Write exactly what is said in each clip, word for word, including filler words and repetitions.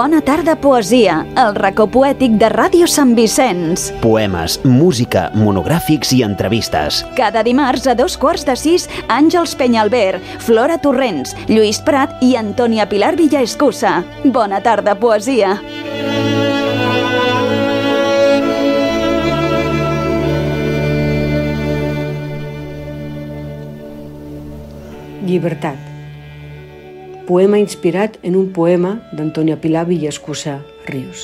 Bona tarda, poesia, el racó poètic de Ràdio Sant Vicenç. Poemes, música, monogràfics i entrevistes. Cada dimarts a dos quarts de sis, Àngels Penyalver, Flora Torrents, Lluís Prat i Antònia Pilar Villaescusa. Bona tarda, poesia. Llibertat. Poema inspirat en un poema d'Antònia Pilar Villaescusa Rius.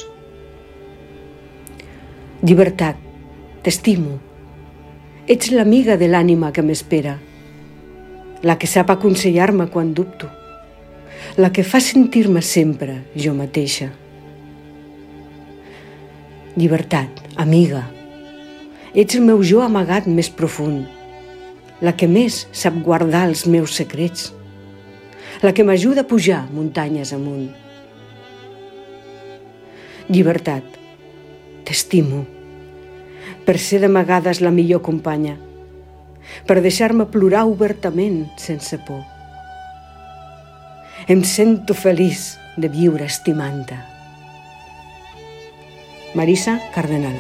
Llibertat, t'estimo. Ets l'amiga de l'ànima que m'espera, la que sap aconsellar-me quan dubto, la que fa sentir-me sempre jo mateixa. Llibertat, amiga, ets el meu jo amagat més profund, la que més sap guardar els meus secrets, la que m'ajuda a pujar muntanyes amunt. Llibertat, t'estimo, per ser d'amagades la millor companya, per deixar-me plorar obertament sense por. Em sento feliç de viure estimant-te. Marisa Cardenal.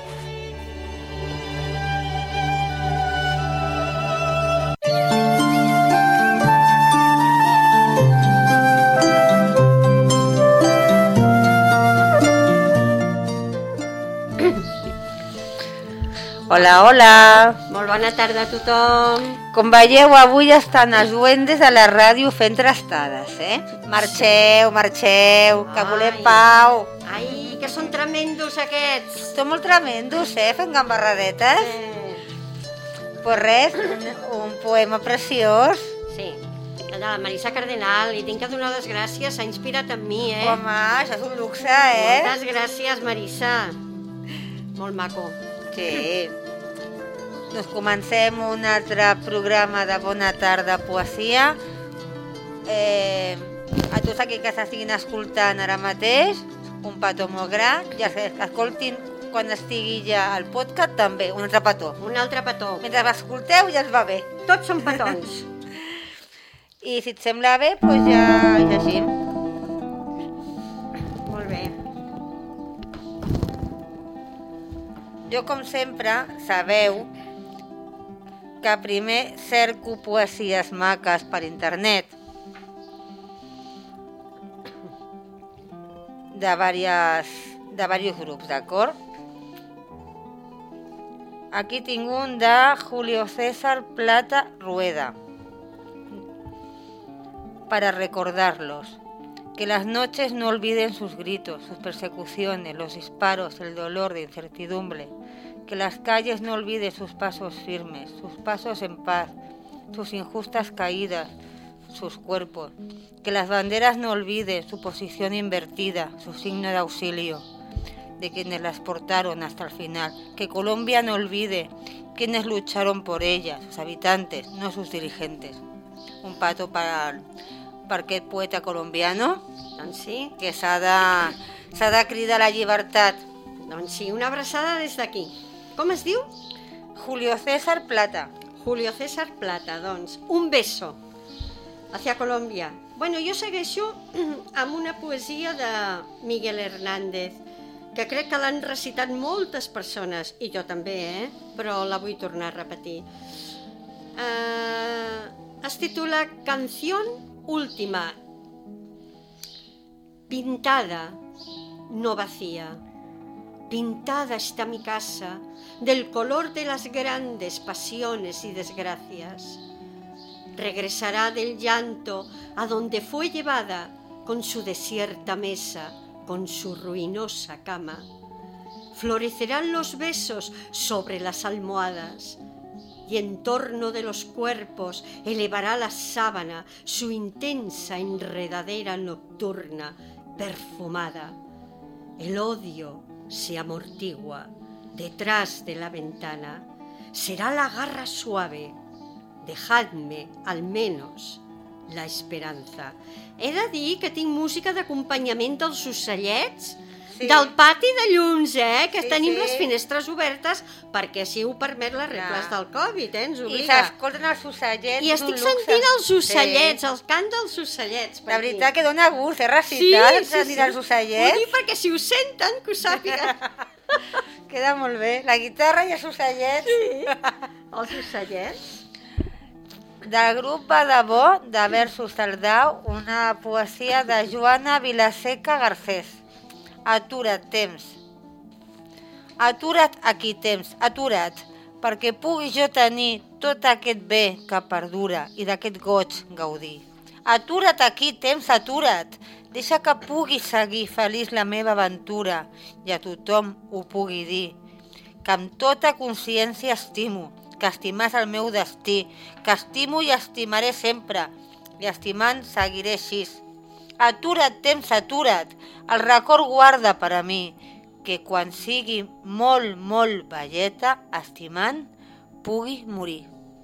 Hola, hola. Molt bona tarda a tothom. Com veieu, avui estan els duendes a la ràdio fent trastades, eh? Marxeu, marxeu, que volem pau. Ai, que són tremendos aquests. Són molt tremendos, eh? Fent gambarradetes. Eh. Pues res, un, un poema preciós. Sí, el de la Marisa Cardenal. Li tinc que donar les gràcies, s'ha inspirat en mi, eh? Home, això és un luxe, eh? Moltes gràcies, Marisa. Molt maco. Sí. Doncs comencem un altre programa de Bona Tarda Poesia. Eh, a tots aquells que s'estiguin escoltant ara mateix, un petó molt gran, ja que escoltin quan estigui ja al podcast també, un altre petó. Un altre petó. Mentre l'escolteu ja es va bé. Tots són petons. I si et sembla bé, doncs ja llegim. Molt bé. Jo, com sempre, sabeu que primer cerco poesies maques per internet de diversos, de diversos grups, d'acord? Aquí tinc un de Julio César Plata Rueda. Para recordarlos, que las noches no olviden sus gritos, sus persecuciones, los disparos, el dolor de incertidumbre. Que las calles no olviden sus pasos firmes, sus pasos en paz, sus injustas caídas, sus cuerpos. Que las banderas no olviden su posición invertida, su signo de auxilio, de quienes las portaron hasta el final. Que Colombia no olvide quienes lucharon por ella, sus habitantes, no sus dirigentes. Un pato para... per aquest poeta colombiano, Doncs sí. que s'ha de, s'ha de cridar la llibertat. Doncs sí, una abraçada des d'aquí. Com es diu? Julio César Plata. Julio César Plata, doncs. Un beso hacia Colòmbia. Bueno, jo segueixo amb una poesia de Miguel Hernández, que crec que l'han recitat moltes persones, i jo també, eh? Però la vull tornar a repetir. Uh, es titula Canción Última. Pintada, no vacía. Pintada está mi casa del color de las grandes pasiones y desgracias. Regresará del llanto a donde fue llevada con su desierta mesa, con su ruinosa cama. Florecerán los besos sobre las almohadas y en torno de los cuerpos elevará la sábana su intensa enredadera nocturna, perfumada. El odio se amortigua detrás de la ventana. Será la garra suave. Dejadme, al menos, la esperanza. He de dir que tinc música d'acompanyament dels ocellets sí. del pati de llums, eh? Que Sí, tenim sí. les finestres obertes perquè així ho permet les regles Clar. del Covid, eh? Ens I obliga. s'escolten els ocellets. I és estic un luxe. sentint els ocellets, Sí. el cant dels ocellets. per La aquí. veritat que dona gust, eh, Sí, recitar, sí, sentir sí. els Ho ocellets. dic perquè si ho senten, que ho sàpiguen. Queda molt bé. La guitarra i els ocellets. Sí, els ocellets. Del grup Badabó, de versos Tardau, una poesia de Joana Vilaseca Garcés. Atura't, temps. Atura't aquí, temps, atura't, perquè pugui jo tenir tot aquest bé que perdura i d'aquest goig gaudir. Atura't aquí, temps, atura't. Deixa que pugui seguir feliç la meva aventura i a tothom ho pugui dir. Que amb tota consciència estimo, que estimar és el meu destí, que estimo i estimaré sempre, i estimant seguiré així. Atura't, temps, atura't, el record guarda per a mi, que quan sigui molt, molt velleta, estimant, pugui morir.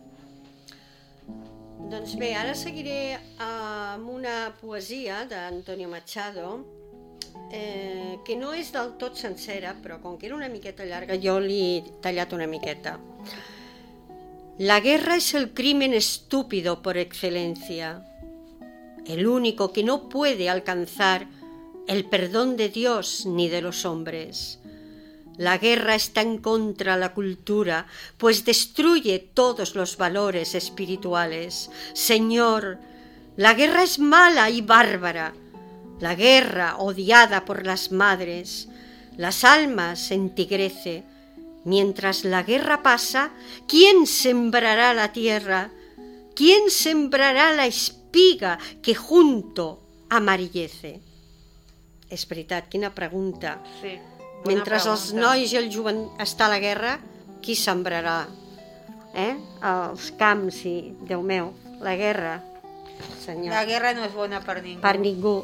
Doncs bé, ara seguiré amb una poesia d'Antonio Machado, eh, que no és del tot sencera, però com que era una miqueta llarga, jo l'he tallat una miqueta. La guerra es el crimen estúpido por excelencia, el único que no puede alcanzar el perdón de Dios ni de los hombres. La guerra está en contra de la cultura, pues destruye todos los valores espirituales. Señor, la guerra es mala y bárbara, la guerra odiada por las madres. Las almas se entigrece. Mientras la guerra pasa, ¿quién sembrará la tierra? ¿Quién sembrará la espiga que junto amarillece? És veritat, quina pregunta. Sí, Mentre els nois i el jovent està a la guerra, qui sembrarà? Eh? Els camps i, Déu meu, la guerra, senyor. La guerra no és bona per ningú. Per ningú.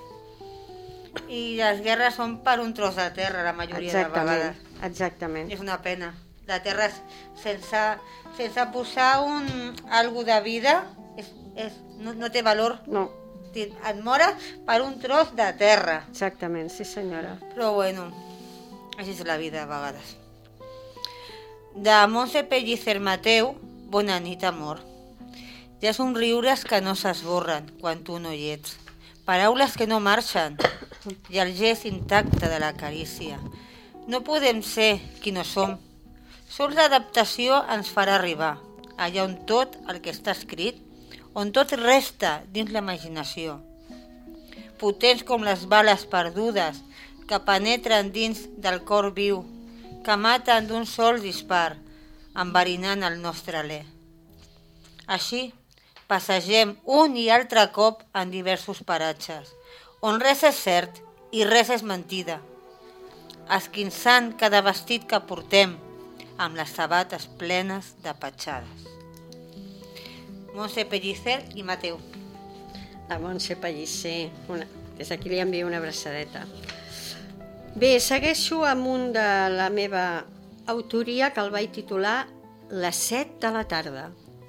I les guerres són per un tros de terra, la majoria Exactament, de vegades. exactament. És una pena. La terra és, sense, sense posar un, algo de vida és, és, no, no té valor. No, Et mores per un tros de terra. exactament, sí senyora. Però bueno, així és la vida a vegades. De Montse Pellicer Mateu, bona nit, amor. Hi ha somriures que no s'esborren quan tu no hi ets. Paraules que no marxen i el gest intacte de la carícia. No podem ser qui no som. Sols l'adaptació ens farà arribar allà on tot el que està escrit, on tot resta dins la imaginació. Potents com les bales perdudes que penetren dins del cor viu, que maten d'un sol dispar, enverinant el nostre alè. Així, passegem un i altre cop en diversos paratges, on res és cert i res és mentida, esquinçant cada vestit que portem amb les sabates plenes de petjades. Montse Pellicer i Mateu. La Montse Pellicer, una, des d'aquí li envio una abraçadeta. Bé, segueixo amb un de la meva autoria que el vaig titular Les set de la tarda.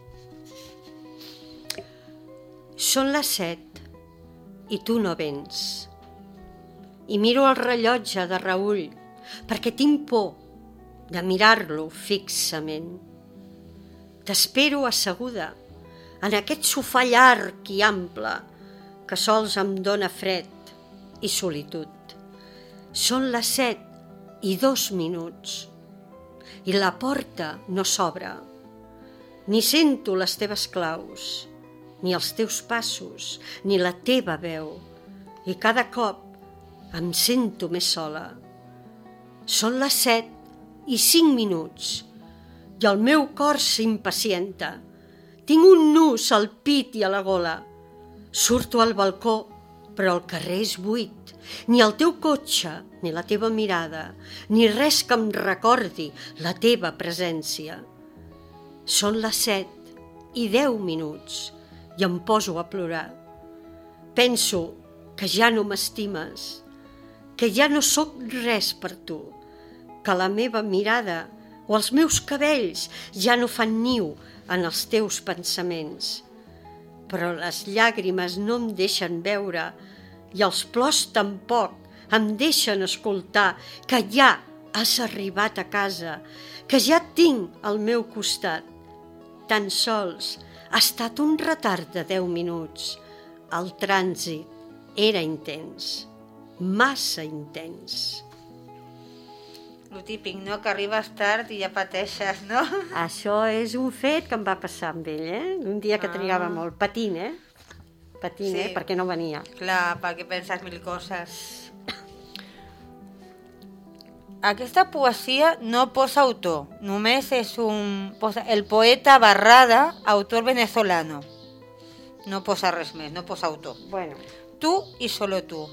Són les set i tu no vens. I miro el rellotge de reüll perquè tinc por de mirar-lo fixament. T'espero asseguda en aquest sofà llarg i ample que sols em dóna fred i solitud. Són les set i dos minuts i la porta no s'obre. Ni sento les teves claus, ni els teus passos, ni la teva veu, i cada cop em sento més sola. Són les set i cinc minuts i el meu cor s'impacienta. Tinc un nus al pit i a la gola. Surto al balcó, però el carrer és buit. Ni el teu cotxe, ni la teva mirada, ni res que em recordi la teva presència. Són les set i deu minuts i em poso a plorar. Penso que ja no m'estimes, que ja no sóc res per tu, que la meva mirada o els meus cabells ja no fan niu en els teus pensaments. Però les llàgrimes no em deixen veure i els plors tampoc em deixen escoltar que ja has arribat a casa, que ja et tinc al meu costat. Tan sols ha estat un retard de deu minuts. El trànsit era intens, massa intens. Lo típic, no?, que arribes tard i ja pateixes, no? Això és un fet que em va passar amb ell, eh? Un dia que Ah. trigava molt, patint, eh? Patint, Sí. eh? Perquè no venia. Clar, perquè penses mil coses. Aquesta poesia no posa autor, només és un... Posa el poeta Barrada, autor venezolano. No posa res més, no posa autor. Bueno, Tú y solo tú.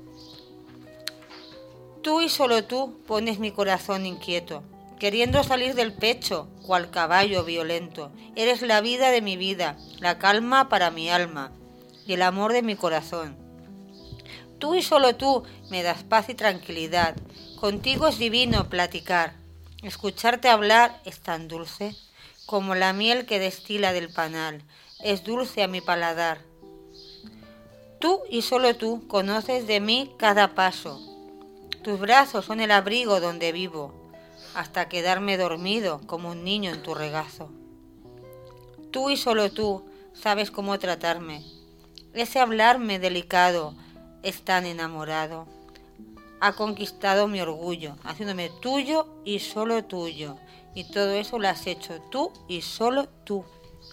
Tú y solo tú pones mi corazón inquieto, queriendo salir del pecho, cual caballo violento. Eres la vida de mi vida, la calma para mi alma y el amor de mi corazón. Tú y solo tú me das paz y tranquilidad. Contigo es divino platicar. Escucharte hablar es tan dulce como la miel que destila del panal. Es dulce a mi paladar. Tú y solo tú conoces de mí cada paso. Tus brazos son el abrigo donde vivo, hasta quedarme dormido como un niño en tu regazo. Tú y solo tú sabes cómo tratarme. Ese hablarme delicado es tan enamorado. Ha conquistado mi orgullo, haciéndome tuyo y solo tuyo. Y todo eso lo has hecho tú y solo tú.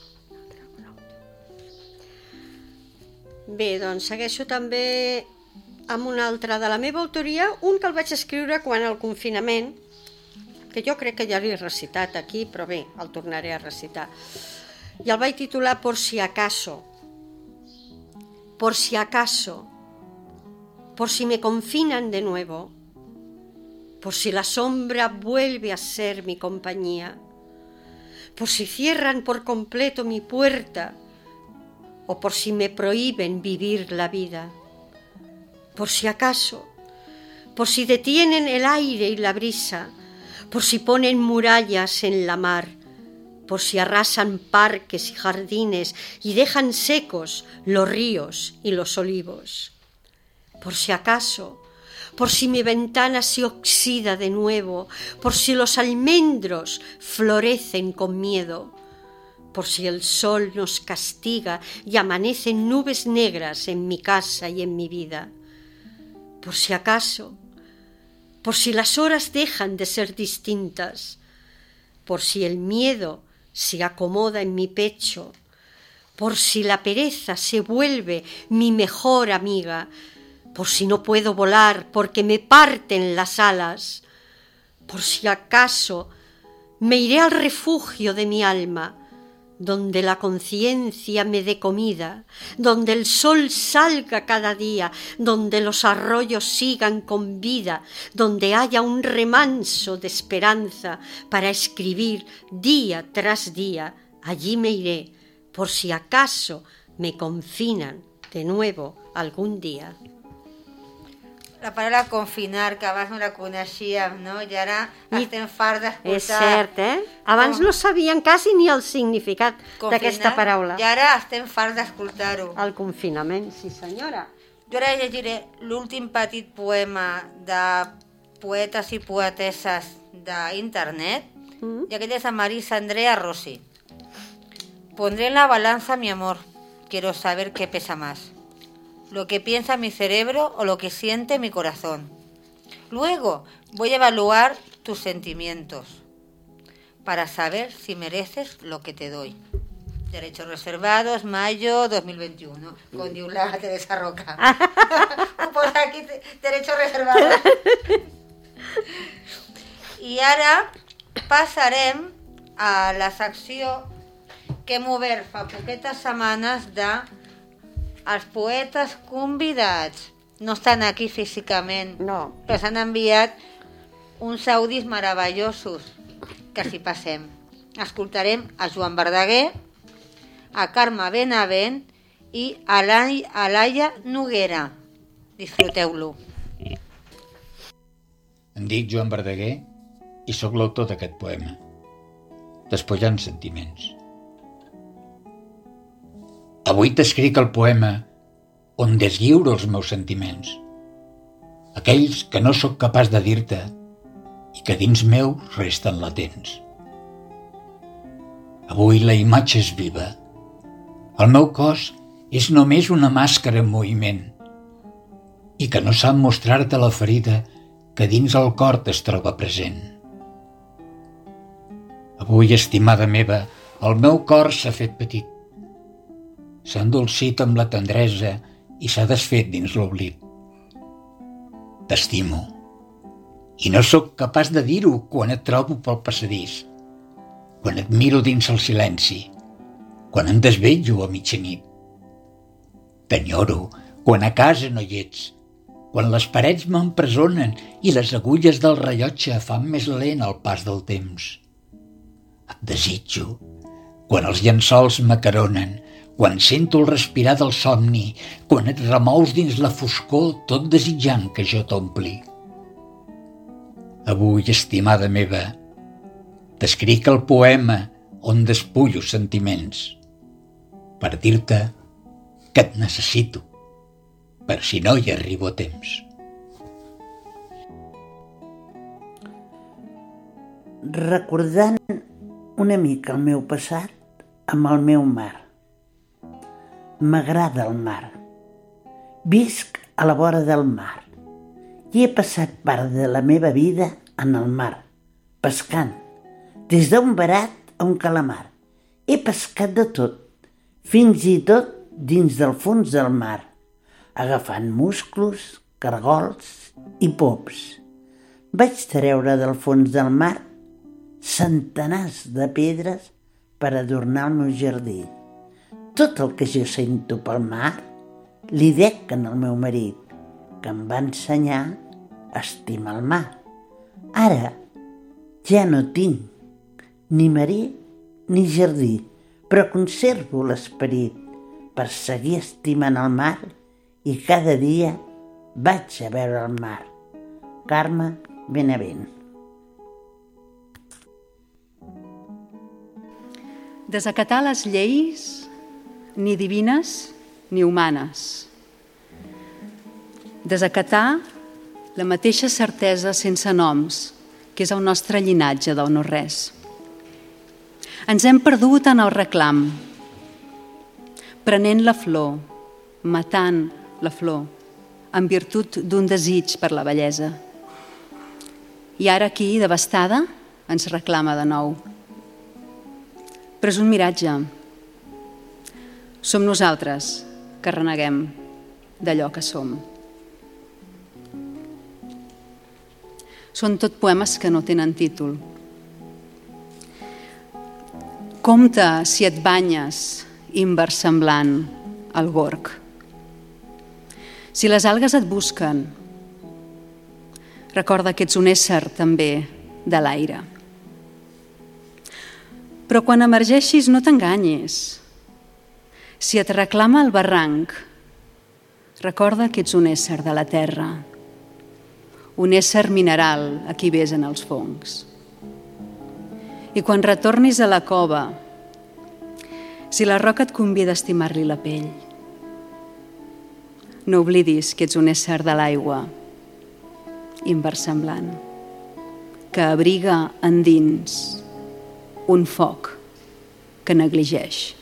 bé, doncs segueixo també amb un altre de la meva autoria, un que el vaig escriure quan al confinament, que jo crec que ja l'he recitat aquí, però bé, el tornaré a recitar. I el vaig titular Por si acaso. Por si acaso. Por si me confinan de nuevo. Por si la sombra vuelve a ser mi compañía. Por si cierran por completo mi puerta. O por si me prohíben vivir la vida. Por si acaso, por si detienen el aire y la brisa, por si ponen murallas en la mar, por si arrasan parques y jardines y dejan secos los ríos y los olivos. Por si acaso, por si mi ventana se oxida de nuevo, por si los almendros florecen con miedo, por si el sol nos castiga y amanecen nubes negras en mi casa y en mi vida. Por si acaso, por si las horas dejan de ser distintas, por si el miedo se acomoda en mi pecho, por si la pereza se vuelve mi mejor amiga, por si no puedo volar porque me parten las alas, por si acaso me iré al refugio de mi alma, donde la conciencia me dé comida, donde el sol salga cada día, donde los arroyos sigan con vida, donde haya un remanso de esperanza para escribir día tras día. Allí me iré, por si acaso me confinan de nuevo algún día. La paraula confinar, que abans no la coneixíem, no? I ara estem farts d'escoltar... És cert, eh? Abans Com... no sabien quasi ni el significat d'aquesta paraula. I ara estem farts d'escoltar-ho. El confinament, sí senyora. Jo ara llegiré l'últim petit poema de poetes i poetesses d'internet, mm. i aquest és de Marisa Andrea Rossi. Pondré en la balanza mi amor. Quiero saber qué pesa más. Lo que piensa mi cerebro o lo que siente mi corazón. Luego voy a evaluar tus sentimientos para saber si mereces lo que te doy. Derechos reservados, mayo dos mil veintiuno. Com diu la Teresa Roca. Ho posa aquí, derechos reservados. I ara passarem a la secció que hem obert fa poquetes setmanes de els poetes convidats. No estan aquí físicament, no. Però s'han enviat uns àudis meravellosos que s'hi passem. Escoltarem a Joan Verdaguer, a Carme Benavent i a Laia Noguera. Disfruteu-lo. Em dic Joan Verdaguer i sóc l'autor d'aquest poema, Despullant sentiments. Avui t'escric el poema on deslliuro els meus sentiments. aquells que no sóc capaç de dir-te i que dins meu resten latents. Avui la imatge és viva. El meu cos és només una màscara en moviment i que no sap mostrar-te la ferida que dins el cor es troba present. Avui, estimada meva, el meu cor s'ha fet petit. S'ha endolcit amb la tendresa i s'ha desfet dins l'oblit. T'estimo. I no sóc capaç de dir-ho quan et trobo pel passadís, quan et miro dins el silenci, quan em desvetllo a mitjanit. T'enyoro quan a casa no hi ets, quan les parets m'empresonen i les agulles del rellotge fan més lent el pas del temps. Et desitjo quan els llençols m'acaronen, quan sento el respirar del somni, quan et remous dins la foscor tot desitjant que jo t'ompli. Avui, estimada meva, t'escric el poema on despullo sentiments per dir-te que et necessito, per si no hi arribo a temps. Recordant una mica el meu passat amb el meu mar. M'agrada el mar. Visc a la vora del mar i he passat part de la meva vida en el mar, pescant, des d'un verat a un calamar. He pescat de tot, fins i tot dins del fons del mar, agafant musclos, cargols i pops. Vaig treure del fons del mar centenars de pedres per adornar el meu jardí. Tot el que jo sento pel mar li dec al meu marit, que em va ensenyar a estimar el mar. Ara ja no tinc ni marit ni jardí, però conservo l'esperit per seguir estimant el mar i cada dia vaig a veure el mar. Carme Benavent. Desacatar les lleis, ni divines ni humanes. Desacatar la mateixa certesa sense noms, que és el nostre llinatge del no-res. Ens hem perdut en el reclam, prenent la flor, matant la flor, en virtut d'un desig per la bellesa. I ara aquí, devastada, ens reclama de nou. Però és un miratge. Som nosaltres que reneguem d'allò que som. Són tot poemes que no tenen títol. Compte si et banyes inversemblant al gorg. Si les algues et busquen, recorda que ets un ésser també de l'aire. Però quan emergeixis no t'enganyis. Si et reclama el barranc, recorda que ets un ésser de la terra, un ésser mineral a qui besen els fongs. I quan retornis a la cova, si la roca et convida a estimar-li la pell, no oblidis que ets un ésser de l'aigua, inversemblant, que abriga endins un foc que negligeix.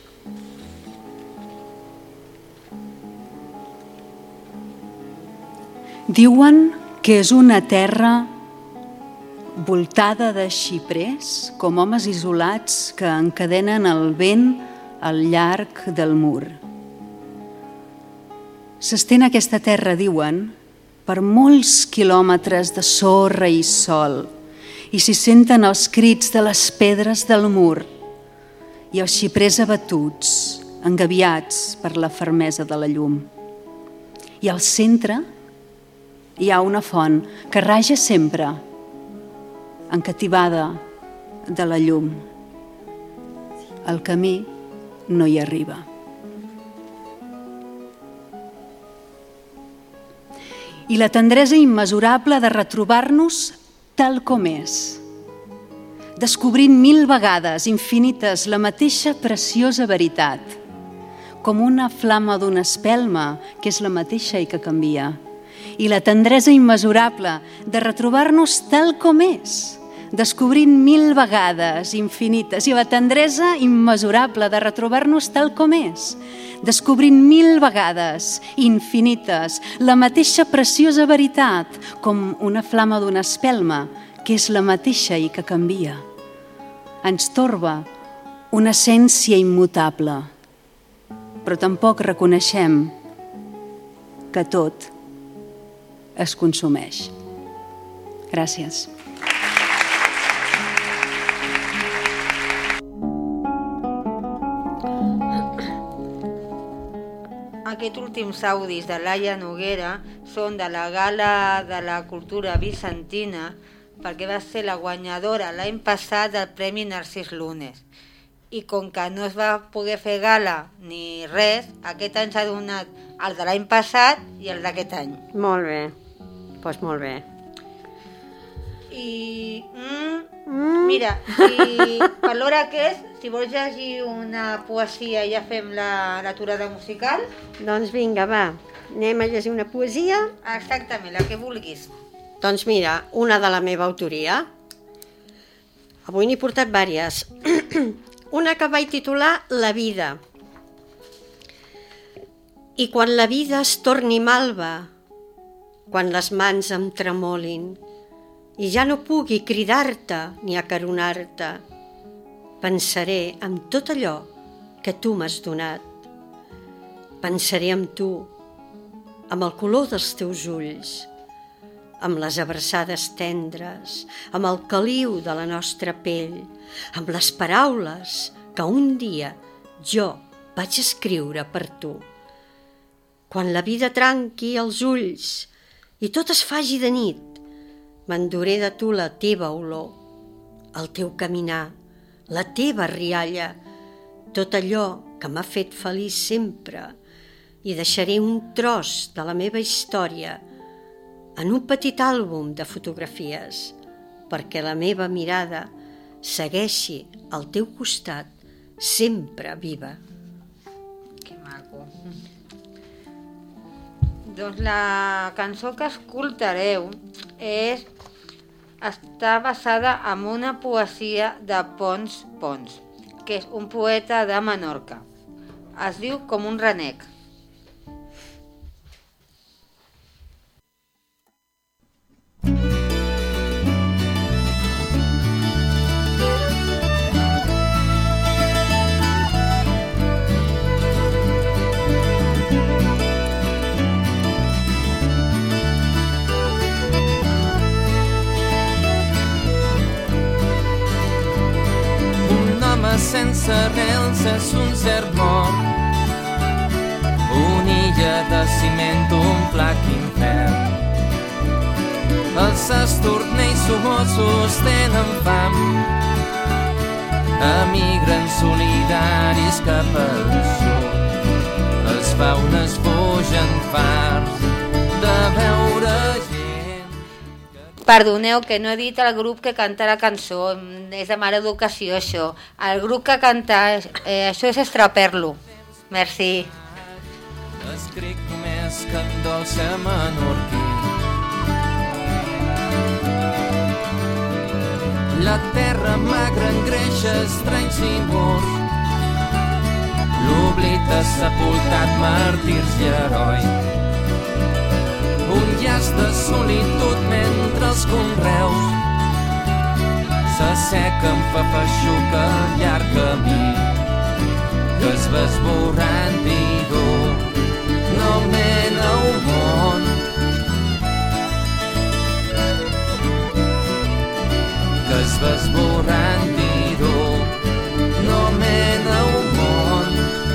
Diuen que és una terra voltada de xiprers, com homes isolats que encadenen el vent al llarg del mur. S'estén aquesta terra, diuen, per molts quilòmetres de sorra i sol, i s'hi senten els crits de les pedres del mur i els xiprers abatuts, engabiats per la fermesa de la llum. I al centre hi ha una font que raja sempre, encativada de la llum. El camí no hi arriba. I la tendresa immesurable de retrobar-nos tal com és, descobrint mil vegades infinites la mateixa preciosa veritat, com una flama d'una espelma que és la mateixa i que canvia, i la tendresa immesurable de retrobar-nos tal com és, descobrint mil vegades infinites, i la tendresa immesurable de retrobar-nos tal com és, descobrint mil vegades infinites la mateixa preciosa veritat, com una flama d'una espelma, que és la mateixa i que canvia. Ens torba una essència immutable, però tampoc reconeixem que tot es consumeix. Gràcies. Aquests últims audis de Laia Noguera són de la Gala de la Cultura Bizantina, perquè va ser la guanyadora l'any passat del Premi Narcís Lunes. I com que no es va poder fer gala ni res, aquest any s'ha donat el de l'any passat i el d'aquest any. Molt bé, doncs pues molt bé. I... Mm, mm. Mira, i per l'hora que és, si vols llegir una poesia i ja fem l'aturada musical... Doncs vinga, va, anem a llegir una poesia? Exactament, la que vulguis. Doncs mira, una de la meva autoria. Avui n'he portat vàries. Una que vaig titular La vida. I quan la vida es torni malva, quan les mans em tremolin, i ja no pugui cridar-te ni acaronar-te, pensaré en tot allò que tu m'has donat. Pensaré en tu, amb el color dels teus ulls, amb les abraçades tendres, amb el caliu de la nostra pell, amb les paraules que un dia jo vaig escriure per tu. Quan la vida tranqui els ulls i tot es faci de nit, m'enduré de tu la teva olor, el teu caminar, la teva rialla, tot allò que m'ha fet feliç sempre, i deixaré un tros de la meva història en un petit àlbum de fotografies, perquè la meva mirada segueixi al teu costat sempre viva. Que maco. Doncs la cançó que escoltareu és, està basada en una poesia de Pons Pons, que és un poeta de Menorca. Es diu Com un renec. Sense arrels és un cert mort, una illa de ciment, un flac infern. Els estornells sumosos tenen fam, emigren solidaris cap al sud. Els faunes fugen fars de veure gent. Perdoneu que no he dit el grup que canta la cançó, és de mala educació això. El grup que canta, eh, això és Estraperlo. Merci. Escric només que en dolça menorquí. La terra magra engreixa estranys i murs, l'oblit ha sepultat màrtirs i herois. Un llaç de solitud mentre els conreus s'assequen, fa feixuca el llarg camí que es va esborrant i dur no mena un món que es va esborrant i dur no mena un món.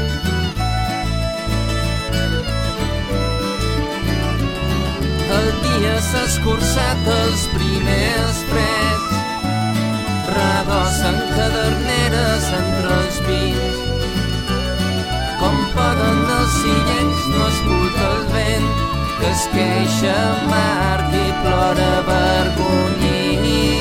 El dia s'ha escurçat els primers freds, redossen caderneres entre els pins. Com poden els sillents no escolta el vent que es queixa amarg i plora avergonyit.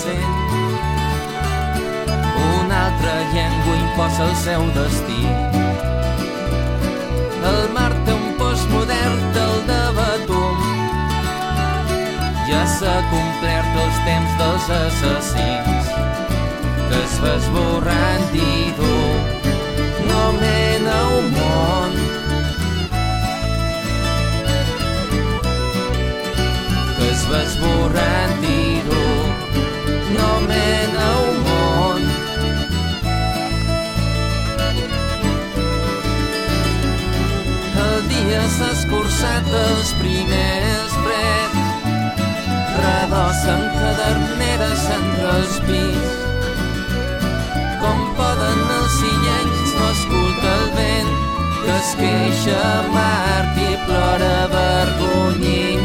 sent. Una altra llengua imposa el seu destí. El mar té un postmodern del de Betum. Ja s'ha complert els temps dels assassins, que es va esborrant i dur no mena un món. Que es va esborrant i dur no mena un món. El dia s'ha escurçat els primers freds, redossen caderneres entre els pis. Com poden els sillenys no escolta el vent, que es queixa amarg i plora vergonyint.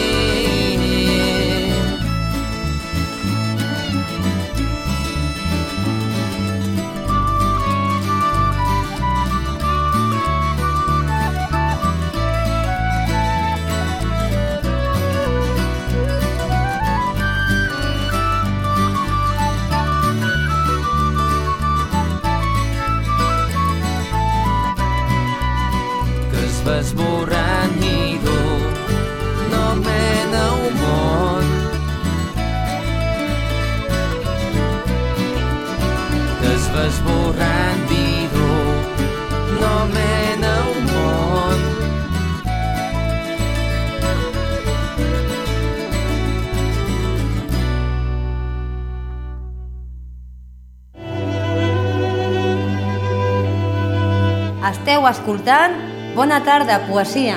Va esborrant i dur no mena un món. Que es va esborrant i dur no mena un món. Esteu escoltant Bona tarda, poesia.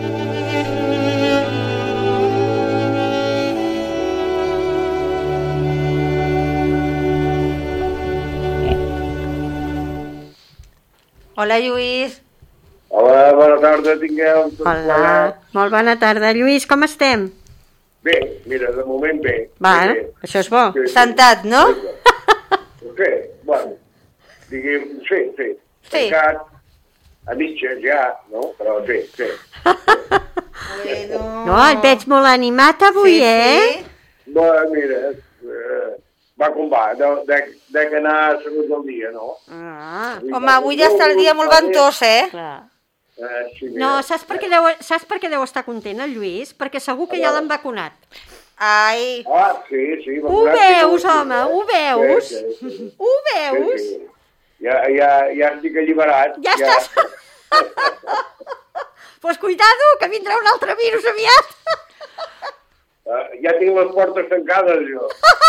Hola, Lluís. Hola, bona tarda, tingueu. Hola, molt bona tarda. Lluís, com estem? Bé, mira, de moment bé. Va, bé. Això és bo. Sí, sí. Sentat, no? Sí, bueno, diguem, sí, sí. Sí. Tancat, a mitges ja, no? Però sí, sí. Bueno. No, et veig molt animat avui, Sí, eh? sí. Bueno, mira, eh, va com va, de, de, de que anar segons el dia, no? Ah, Home, avui ja està el dia molt ventós, eh? clar. Eh, sí, mira. No, saps per què deu, saps per què deu estar content el Lluís? Perquè segur que ja l'han vacunat. Ai. Ah, sí, sí. Ho veus, home, ho veus? Sí, sí, sí. Ho veus? Sí, sí. Ja, ja, ja estic alliberat. Ja estàs... Pues cuidado, que vindrà un altre virus aviat. Uh, ja tinc les portes tancades, jo.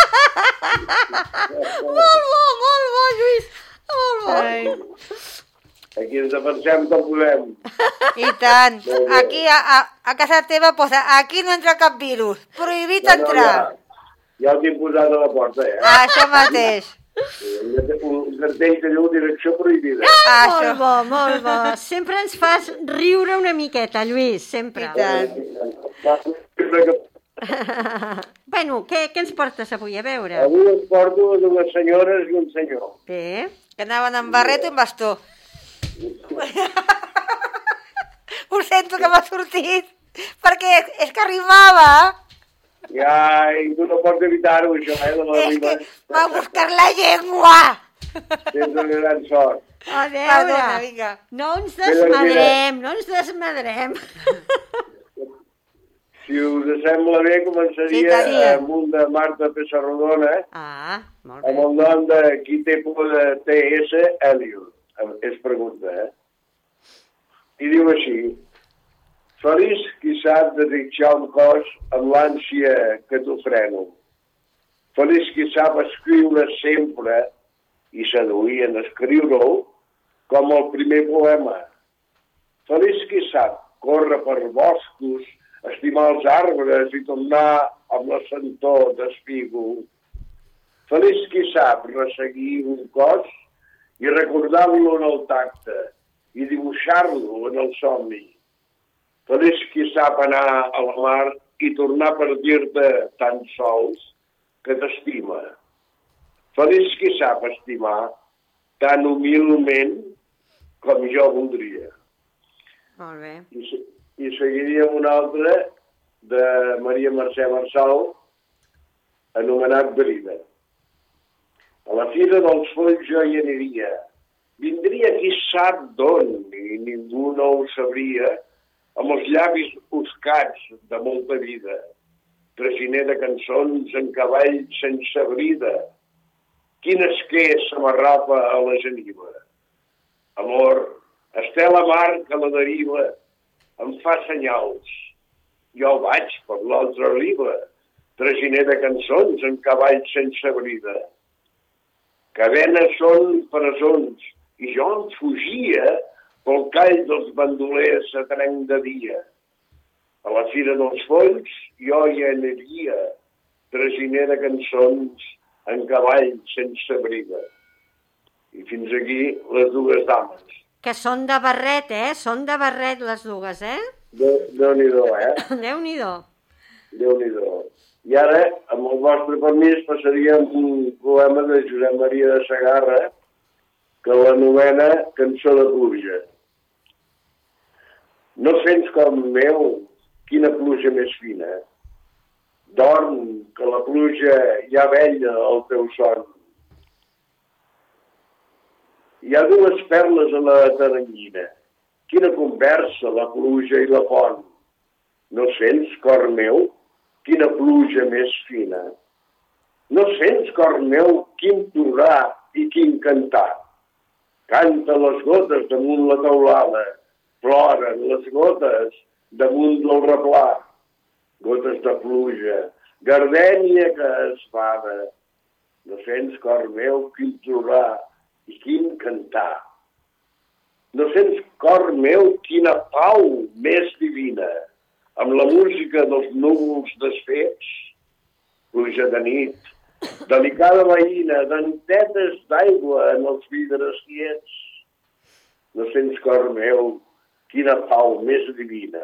Molt bo, molt bo, Lluís. Molt bo. Ai. Aquí ens defensem com podem. I tant. Aquí, a, a, a casa teva, pues, aquí no entra cap virus. Prohibit entrar. Ja, ja el tinc posat a la porta, eh? Això mateix. Un cartell que diu direcció prohibida. Ah, Això. molt bo, molt bo. Sempre ens fas riure una miqueta, Lluís, sempre. I tant. Bueno, què, què ens portes avui? A veure. Avui us porto dues senyores i un senyor. Bé. Que anaven amb barret i amb bastó. Ho sento que m'ha sortit, perquè és que arrimava. Ja, i tu no pots evitar-ho, això, eh? De la És rima. que va a buscar la llengua. Tens una gran sort. A veure, Perdona, vinga. no ens desmadrem, no ens desmadrem. Si us sembla bé, començaria Sí, sí. amb un de Marta Pessarrodona, Ah, molt amb bé. el nom de qui té por de T S Eliot. És pregunta, eh? I diu així: feliç qui sap desitjar un cos amb l'ànsia que t'ofreno. Feliç qui sap escriure sempre i seduir en escriure-ho com el primer poema. Feliç qui sap córrer per boscos, estimar els arbres i tornar amb la sentor d'espígol. Feliç qui sap resseguir un cos i recordar-lo en el tacte i dibuixar-lo en el somni. Feliç qui sap anar a la mar i tornar per dir-te tan sols que t'estima. Feliç qui sap estimar tan humilment com jo voldria. Molt bé. I, i seguiria amb una altra de Maria Mercè Marçal, anomenat Brida. A la Fira dels Folls jo hi aniria. Vindria qui sap d'on, i ningú no ho sabria, amb els llavis oscats de molta vida, traginer de cançons en cavall sense brida. Quin esquer s'amarrapa a la geniva. Amor, estela mar que la deriva, em fa senyals. Jo vaig per l'altra riba, traginer de cançons en cavall sense brida. Cadenes són presons, i jo em fugia pel call dels bandolers a trenc de dia. A la Fira dels Folls jo hi aniria, traginer de cançons en cavall sense brida. I fins aquí les dues dames. Que són de barret, eh? Són de barret les dues, eh? Déu-n'hi-do, eh? Déu-n'hi-do. Déu-n'hi-do. I ara, amb el vostre permís, passaríem un poema de Josep Maria de Segarra, que l'anomena Cançó de pluja. No sents com meu, quina pluja més fina. Dorm, que la pluja ja vella el teu son. Hi ha dues perles a la taranyina. Quina conversa, la pluja i la font. No sents, cor meu, quina pluja més fina. No sents, cor meu, quin plorar i quin cantar. Canta les gotes damunt la teulada, ploren les gotes damunt del replà. Gotes de pluja, gardènia que es fada. No sents, cor meu, quin plorar i quin cantar. No sents, cor meu, quina pau més divina, amb la música dels núvols desfets, pluja de nit, delicada veïna, dentetes d'aigua en els vidres quiets. No sents, cor meu, quina pau més divina.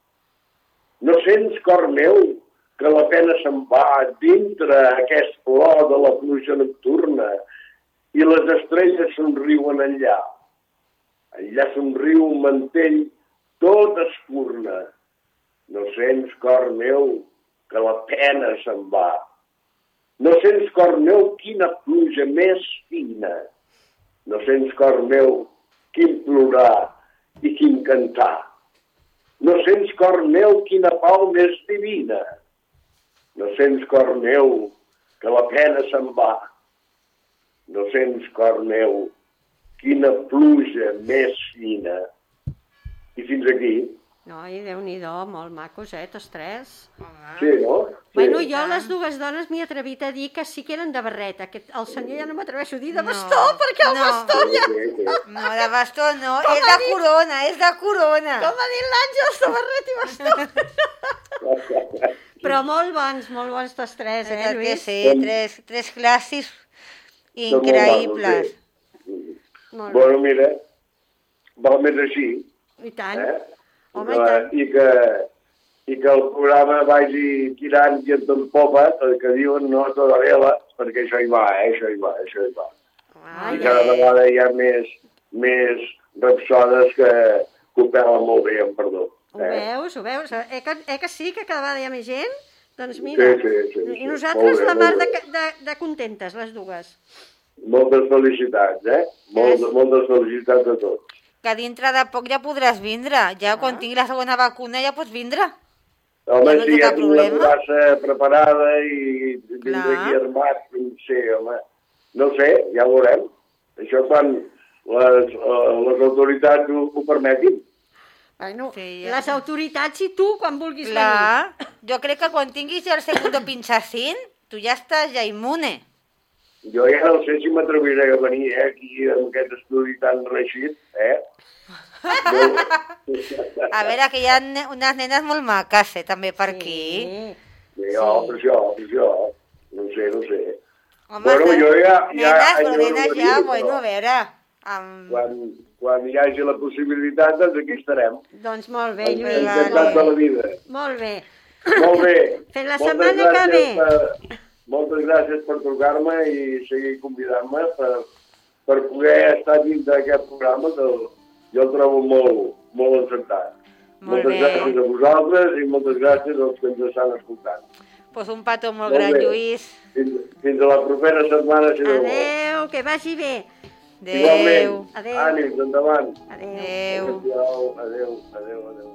No sents, cor meu, que la pena se'n va dintre aquest plor de la pluja nocturna i les estrelles somriuen enllà. Allà somriu un mantell tot espurna. No sents, cor meu, que la pena se'n va. No sents, cor meu, quina pluja més fina. No sents, cor meu, quin plorar i quin cantar. No sents, cor meu, quina pau més divina. No sents, cor meu, que la pena se'n va. No sents, cor meu, quina pluja més fina. I fins aquí. Noi, Déu-n'hi-do, molt macos, eh, tots tres. Sí, no? Sí. Bueno, jo les dues dones m'hi he atrevit a dir que sí que eren de barret. Aquest, el senyor ja no m'atreveixo a dir de bastó, no, perquè el no. bastó ja... No, de bastó no, com és de dit... corona, és de corona. Com ha dit l'Àngels, de barret i bastó. Però molt bons, molt bons tots tres, eh, Lluís? Sí, tres, tres clàssics increïbles. Molt bé. Bueno, mira, val més així. I tant. Eh? Home, i tant. I que, I que el programa vagi tirant i en popa, que diuen no a tota vela, perquè això hi va, eh? això hi va, això hi va. Ah, I cada vegada hi ha més, més rapsodes que, que ho pelen molt bé, amb perdó. Ho eh? veus, ho veus? Eh que, eh que sí, que cada vegada hi ha més gent? Doncs mira, sí, sí, sí, sí. I nosaltres bé, la mar de, de, de contentes, les dues. Moltes felicitats, eh? Moltes, sí. moltes felicitats a tots. Que dintre de poc ja podràs vindre. Ja ah. quan tinguis la segona vacuna ja pots vindre. Home, ja no si ja tinc la plaça preparada i vindré aquí armat, sí, home. No sé, ja ho veurem. Això quan les, les autoritats ho, ho permetin. Bueno, sí, ja. Les autoritats i tu quan vulguis Clar. venir. Jo crec que quan tinguis ja el segundo pinchacín, tu ja estàs ja immune. Jo ja no sé si m'atreviré a venir eh, aquí amb aquest estudi tan reixit, eh? A veure, que hi ha unes nenes molt maques, eh, també per sí. aquí. Sí, oh, per això, per això. No sé, no sé. Home, bueno, jo ja... ja nenes, però nenes ja, ja, bueno, a veure... Um... Quan, quan hi hagi la possibilitat, doncs aquí estarem. Doncs molt bé, Lluís. Encantat de la vida. Molt bé. Molt bé. Fins la setmana que ve. Per... Moltes gràcies per trucar-me i seguir convidant-me per, per poder estar dins d'aquest programa que jo el trobo molt, molt encertat. Molt moltes bé. gràcies a vosaltres i moltes gràcies als que ens estan escoltant. Pues un petó molt, Molt gran, bé. Lluís. Fins, fins a la propera setmana, si Déu vol. Adéu, que vagi bé. Adéu. Igualment. Adéu. Ànims, endavant. Adéu. Adéu. Adéu, adéu, adéu.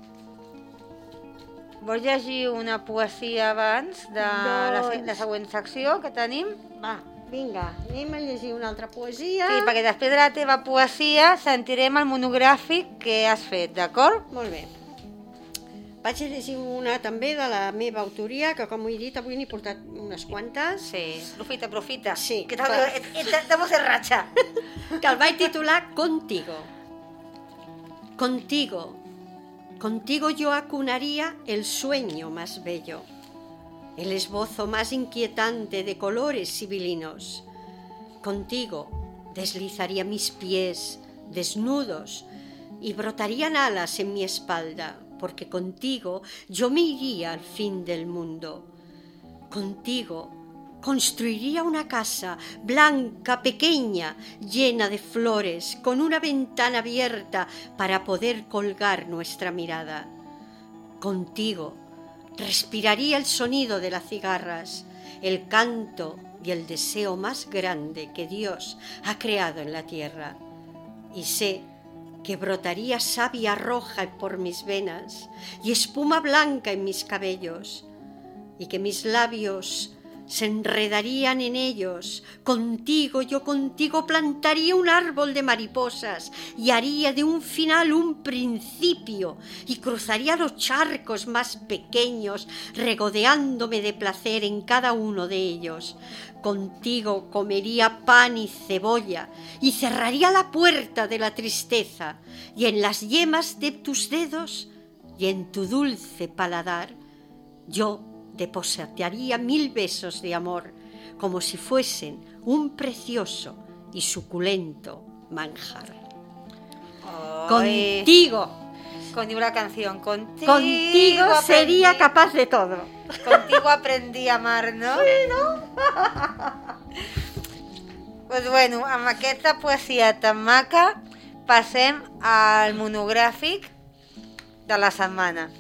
Vols llegir una poesia abans de la, Doncs- la següent secció que tenim? Va, vinga, anem a llegir una altra poesia. Sí, perquè després de la teva poesia sentirem el monogràfic que has fet, d'acord? Molt bé. Vaig a llegir una també de la meva autoria, que com he dit avui n'he portat unes quantes. Sí, profita, profita. Sí, Que tal, clar. eh, eh, estamos en racha. Que el vaig titular Contigo. Contigo. Contigo yo acunaría el sueño más bello, el esbozo más inquietante de colores sibilinos. Contigo deslizaría mis pies desnudos y brotarían alas en mi espalda, porque contigo yo me iría al fin del mundo. Contigo construiría una casa blanca, pequeña, llena de flores, con una ventana abierta para poder colgar nuestra mirada. Contigo respiraría el sonido de las cigarras, el canto y el deseo más grande que Dios ha creado en la tierra. Y sé que brotaría savia roja por mis venas y espuma blanca en mis cabellos, y que mis labios se enredarían en ellos. Contigo, yo contigo plantaría un árbol de mariposas y haría de un final un principio, y cruzaría los charcos más pequeños, regodeándome de placer en cada uno de ellos. Contigo comería pan y cebolla, y cerraría la puerta de la tristeza, y en las yemas de tus dedos y en tu dulce paladar yo depositaría mil besos de amor, como si fuesen un precioso y suculento manjar. Ay. Contigo, Contigo la canción. Contigo, contigo sería aprendí- capaz de todo. Contigo aprendí a amar, no? Sí, no? Pues bueno, amb aquesta poesia tan maca passem al monogràfic de la setmana.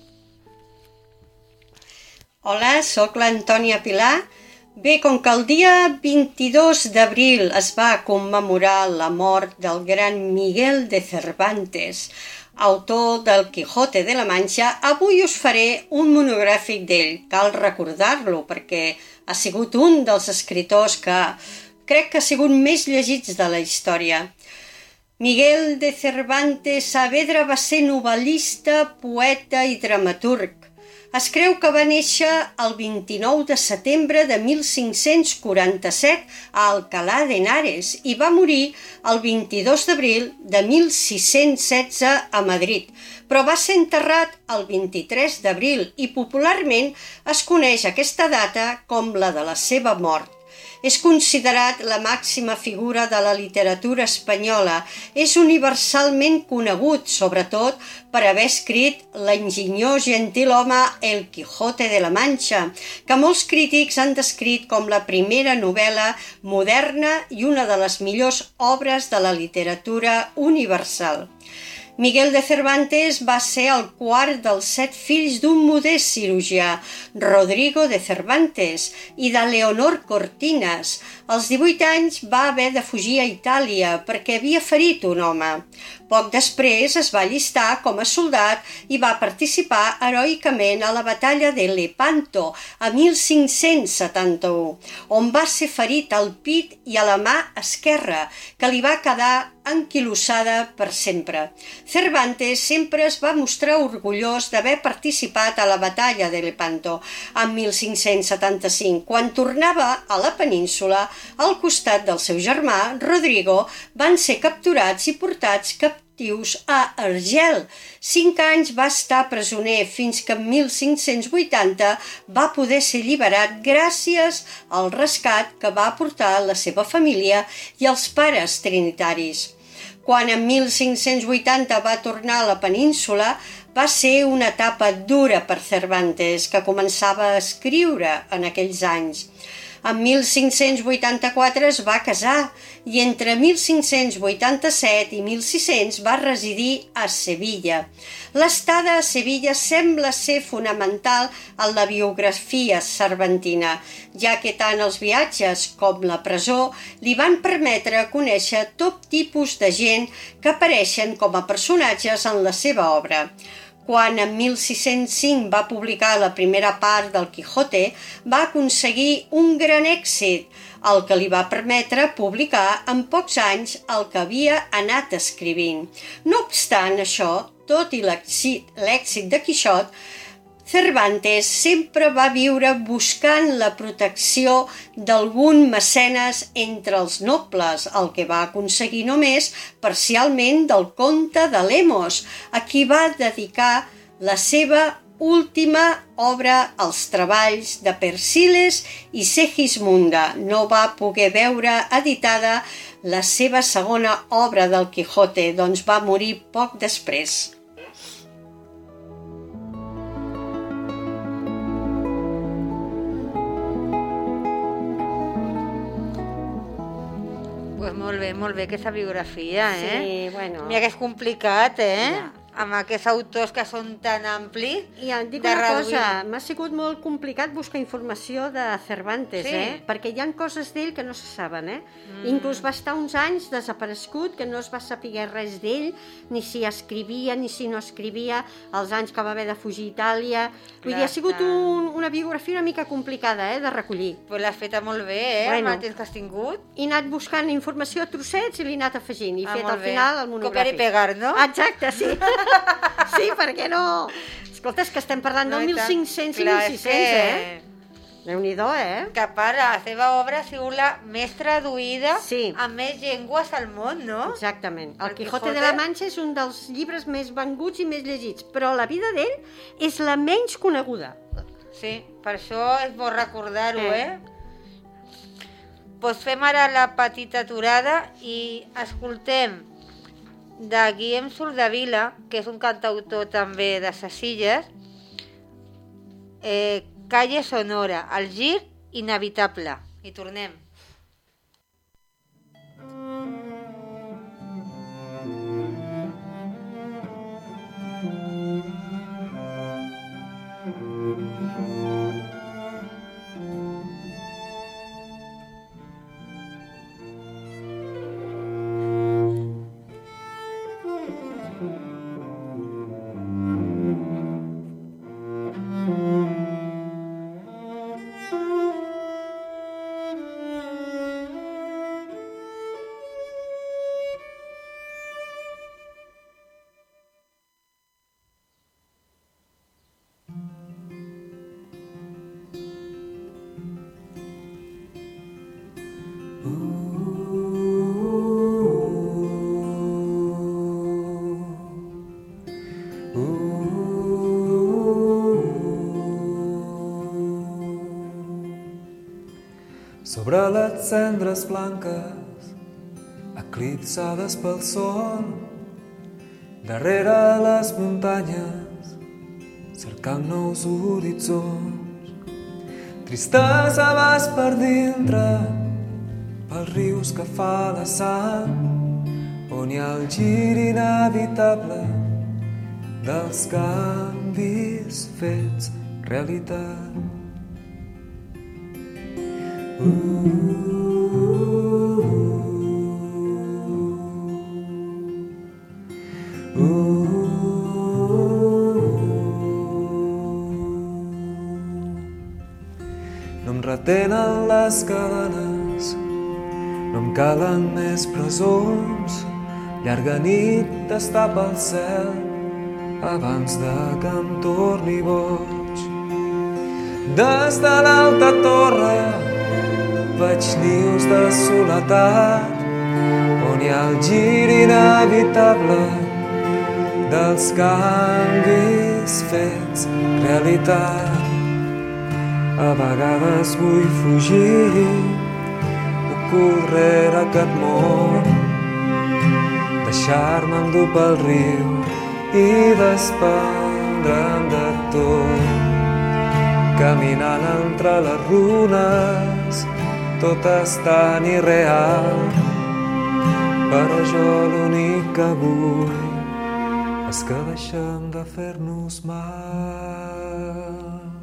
Hola, sóc l'Antònia Pilar. Bé, com que el dia vint-i-dos d'abril es va commemorar la mort del gran Miguel de Cervantes, autor del Quijote de la Mancha, avui us faré un monogràfic d'ell. Cal recordar-lo perquè ha sigut un dels escriptors que crec que ha sigut més llegits de la història. Miguel de Cervantes Saavedra va ser novel·lista, poeta i dramaturg. Es creu que va néixer el vint-i-nou de setembre de mil cinc-cents quaranta-set a Alcalá de Henares i va morir el vint-i-dos d'abril de mil sis-cents setze a Madrid, però va ser enterrat el vint-i-tres d'abril i popularment es coneix aquesta data com la de la seva mort. És considerat la màxima figura de la literatura espanyola. És universalment conegut, sobretot, per haver escrit l'enginyós gentilhome El Quijote de la Mancha, que molts crítics han descrit com la primera novel·la moderna i una de les millors obres de la literatura universal. Miguel de Cervantes va ser el quart dels set fills d'un modest cirurgià, Rodrigo de Cervantes, i de Leonor Cortines. Als divuit anys va haver de fugir a Itàlia perquè havia ferit un home. Poc després es va allistar com a soldat i va participar heroicament a la batalla de Lepanto a mil cinc-cents setanta-u, on va ser ferit al pit i a la mà esquerra, que li va quedar anquilossada per sempre. Cervantes sempre es va mostrar orgullós d'haver participat a la batalla de Lepanto en mil cinc-cents setanta-cinc. Quan tornava a la península, al costat del seu germà, Rodrigo, van ser capturats i portats captius a Argel. Cinc anys va estar presoner fins que en mil cinc-cents vuitanta va poder ser alliberat gràcies al rescat que va aportar la seva família i els pares trinitaris. Quan en mil cinc-cents vuitanta va tornar a la península, va ser una etapa dura per Cervantes, que començava a escriure en aquells anys. En mil cinc-cents vuitanta-quatre es va casar i entre mil cinc-cents vuitanta-set i mil sis-cents va residir a Sevilla. L'estada a Sevilla sembla ser fonamental en la biografia cervantina, ja que tant els viatges com la presó li van permetre conèixer tot tipus de gent que apareixen com a personatges en la seva obra. Quan en mil sis-cents cinc va publicar la primera part del Quijote, va aconseguir un gran èxit, el que li va permetre publicar en pocs anys el que havia anat escrivint. No obstant això, tot i l'èxit de Quixot, Cervantes sempre va viure buscant la protecció d'algun mecenes entre els nobles, el que va aconseguir només parcialment del comte de Lemos, a qui va dedicar la seva última obra, els treballs de Persíles i Segismunda. No va poder veure editada la seva segona obra del Quijote, doncs va morir poc després. Pues molt bé, molt bé, aquesta biografia, eh? Sí, bueno. Mira que és complicat, eh? Ja. Amb aquests autors que són tan amplis. I et dic de una reduir. cosa, m'ha sigut molt complicat buscar informació de Cervantes, Sí. eh? Perquè hi ha coses d'ell que no se saben, eh? Mm. Inclús va estar uns anys desaparegut, que no es va saber res d'ell, ni si escrivia, ni si no escrivia, els anys que va haver de fugir a Itàlia. Vull Clar, dir, ha sigut clar. un, una biografia una mica complicada, eh?, de recollir. Pues l'has feta molt bé, eh? Bueno. Amb el temps que has tingut. He anat buscant informació a trossets i l'he anat afegint. I Ah, fet molt al bé. final el monogràfic. Copiar i pegar, no? Exacte, sí. Sí, per què no? Escolta, és que estem parlant No, del i tant. mil cinc-cents i Clar, mil és sis-cents, que- eh? Déu-n'hi-do, eh? Que a part, la seva obra ha sigut la més traduïda Sí. a més llengües al món, no? Exactament. El El Quijote Quijote de la Manxa és un dels llibres més venguts i més llegits, però la vida d'ell és la menys coneguda. Sí, per això és bo recordar-ho, Eh. eh? Doncs fem ara la petita aturada i escoltem de Guillem Soldevila, que és un cantautor també de ses Illes, eh, Calle Sonora, el gir inevitable. I tornem. Sobre les cendres blanques, eclipsades pel sol, darrere les muntanyes, cercant nous horitzons. Tristesa vas per dintre, pels rius que fa la sang, on hi ha el gir inevitable dels canvis fets realitat. No em retenen les cadenes, no em calen més presons, llarga nit destapa el cel abans de que em torni boig. Des de l'alta torre veig nius de soledat on hi ha el gir inevitable dels canvis fets realitat. A vegades vull fugir, ocórrer aquest món, deixar-me endur pel riu i desprendre'm de tot. caminant entre les runes, tot és tan irreal, però jo l'únic que vull és que deixem de fer-nos mal.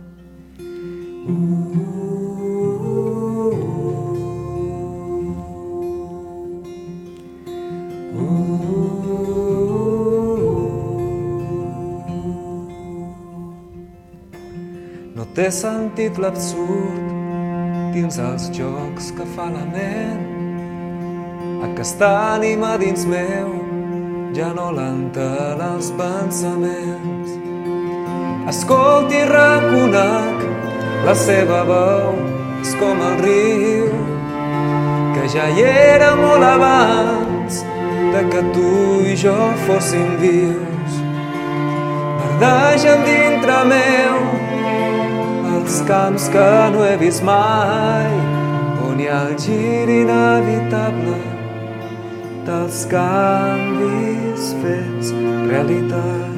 No té sentit l'absurd dins els jocs que fa la ment. Aquesta ànima dins meu ja no l'entén els pensaments. Escolti i reconec la seva veu, és com el riu, que ja hi era molt abans de que tu i jo fóssim vius. Verdegen dintre meu els camps que no he vist mai, on hi ha el gir inevitable dels canvis fets realitat.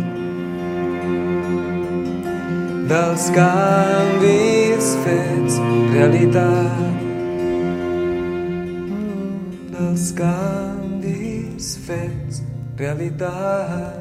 Dels canvis fets realitat. Dels canvis fets realitat.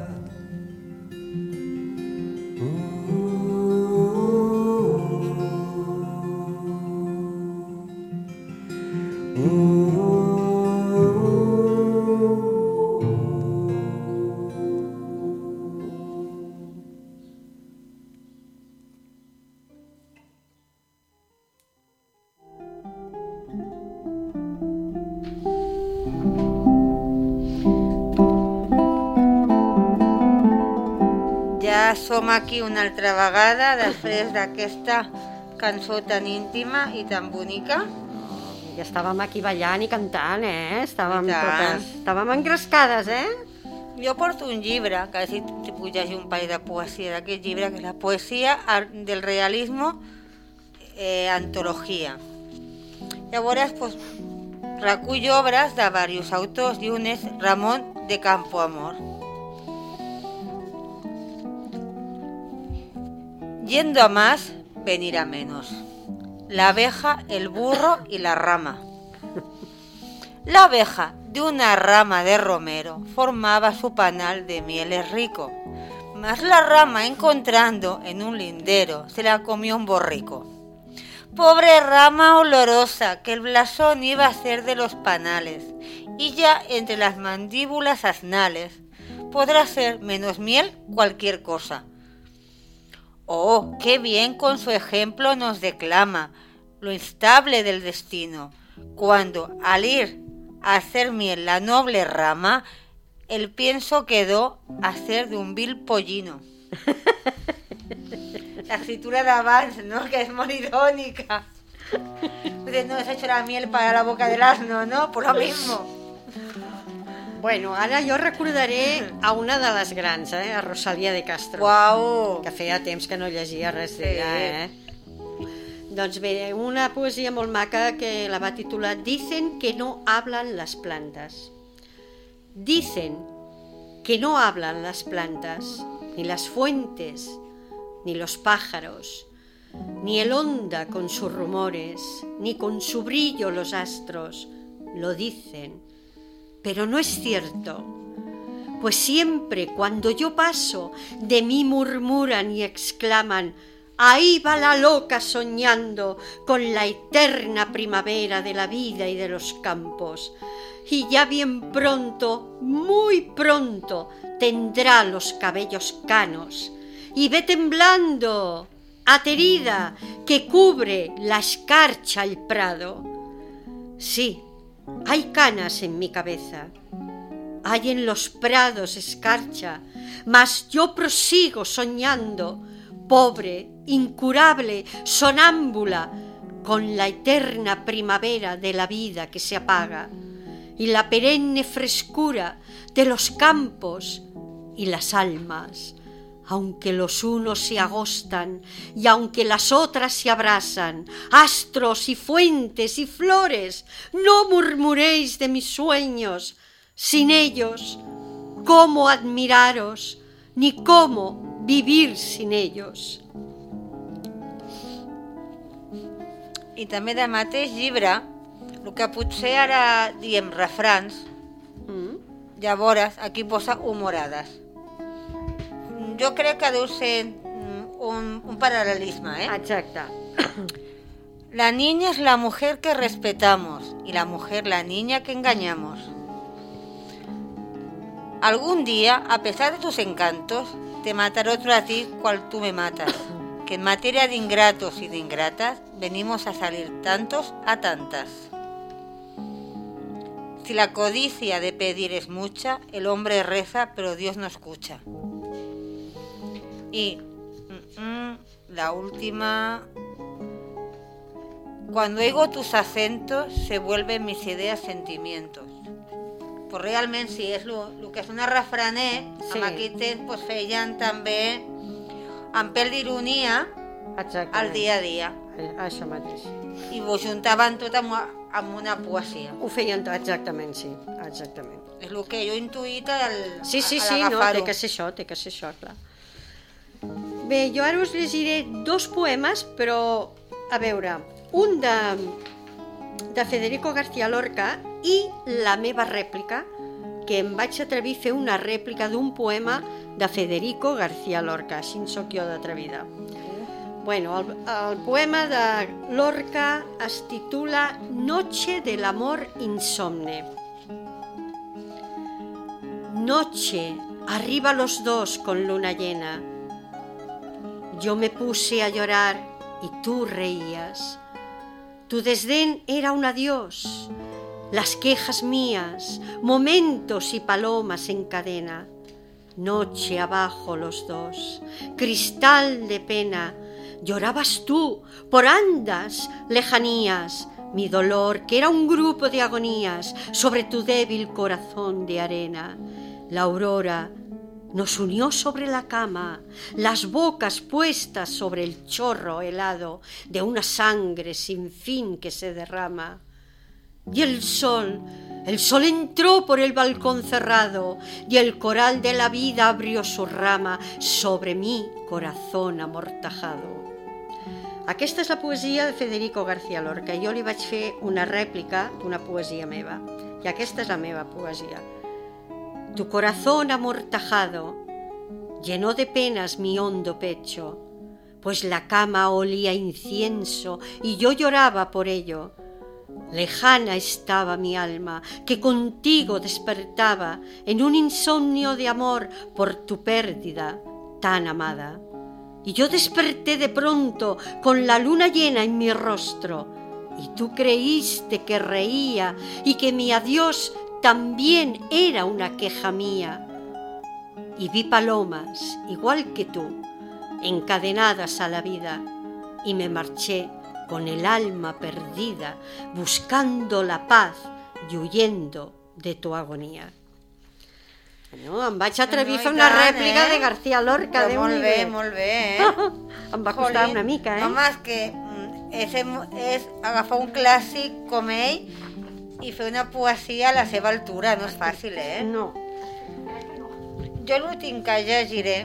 Ja som aquí una altra vegada després d'aquesta cançó tan íntima i tan bonica. Ja estàvem aquí ballant i cantant, eh? Estàvem totes... Estàvem engrescades, eh? Jo porto un llibre, que si te puc llegir un parell de poesia d'aquest llibre, que és la poesia del realisme eh, antologia. Llavors, pues, recull obres de diversos autors i un és Ramon de Campoamor. Yendo a más, venir a menos. La abeja, el burro y la rama. La abeja, de una rama de romero, formaba su panal de mieles rico. Mas la rama, encontrando en un lindero, se la comió un borrico. Pobre rama olorosa, que el blasón iba a ser de los panales, y ya entre las mandíbulas asnales podrá ser menos miel cualquier cosa. Oh, qué bien con su ejemplo nos declama lo instable del destino, cuando al ir a hacer miel la noble rama, el pienso quedó a ser de un vil pollino. La escritura de Avance, ¿no? Que es muy irónica. Entonces, no has hecho la miel para la boca del asno, ¿no? Por lo mismo. Bueno, ara jo recordaré a una de les grans, eh? A Rosalía de Castro. Uau! Que feia temps que no llegia res d'ella, eh? Doncs bé, una poesia molt maca que la va titular Dicen que no hablan las plantas. Dicen que no hablan las plantas, ni las fuentes, ni los pájaros, ni el onda con sus rumores, ni con su brillo los astros, lo dicen. Pero no es cierto, pues siempre cuando yo paso, de mí murmuran y exclaman, ahí va la loca soñando con la eterna primavera de la vida y de los campos, y ya bien pronto, muy pronto, tendrá los cabellos canos, y ve temblando, aterida, que cubre la escarcha el prado. Sí, hay canas en mi cabeza, hay en los prados escarcha, mas yo prosigo soñando, pobre, incurable, sonámbula, con la eterna primavera de la vida que se apaga, y la perenne frescura de los campos y las almas, aunque los unos se agostan y aunque las otras se abrasan, astros y fuentes y flores, no murmuréis de mis sueños. Sin ellos, ¿cómo admiraros, ni cómo vivir sin ellos? I també del mateix llibre, el que potser ara diem refrans, mm. llavors aquí posa humorades. Jo crec que deu ser un, un paral·lelisme, ¿eh? Exacte. La niña es la mujer que respetamos y la mujer la niña que engañamos. Algún día, a pesar de tus encantos, te matará otro a ti cual tú me matas, que en materia de ingratos y de ingratas venimos a salir tantos a tantas. Si la codicia de pedir es mucha, el hombre reza pero Dios no escucha. Y mm, mm, la última... Cuando oigo tus acentos se vuelven mis ideas sentimientos. Pues realment sí, és el que és una refraner, sí. Amb aquest temps pues, feien també amb pèl d'ironia al dia a dia. Això mateix. I ho juntaven tot amb, amb una poesia. Ho feien tot, exactament, sí, exactament. És el que jo he intuït al, sí, sí, a, sí, a no, té que ser això, té que ser això, clar. Bé, jo ara us llegiré dos poemes, però, a veure, un de, de Federico García Lorca i la meva rèplica, que em vaig atrevir a fer una rèplica d'un poema de Federico García Lorca, així en soc jo d'atrevida. Bueno, el, el poema de Lorca es titula Noche del amor insomne. Noche, arriba los dos con luna llena. Yo me puse a llorar y tú reías. Tu desdén era un adiós, las quejas mías, momentos y palomas en cadena. Noche abajo los dos, cristal de pena, llorabas tú por andas lejanías, mi dolor que era un grupo de agonías sobre tu débil corazón de arena. La aurora nos unió sobre la cama, las bocas puestas sobre el chorro helado de una sangre sin fin que se derrama. Y el sol, el sol entró por el balcón cerrado y el coral de la vida abrió su rama sobre mi corazón amortajado. Aquesta és la poesia de Federico García Lorca. Jo li vaig fer una rèplica d'una poesia meva. I aquesta és la meva poesia. Tu corazón amortajado llenó de penas mi hondo pecho, pues la cama olía incienso y yo lloraba por ello. Lejana estaba mi alma, que contigo despertaba en un insomnio de amor por tu pérdida tan amada. Y yo desperté de pronto con la luna llena en mi rostro, y tú creíste que reía y que mi adiós también era una queja mía. Y vi palomas, igual que tú, encadenadas a la vida, y me marché con el alma perdida, buscando la paz y huyendo de tu agonía. No, em vaig atrevir a fer una rèplica eh? de García Lorca. Però molt bé, molt bé, eh? Em va costar una mica, eh? Home, és que és, és agafar un clàssic com ell i fer una poesia a la seva altura, no és fàcil, eh? No. Jo l'últim que llegiré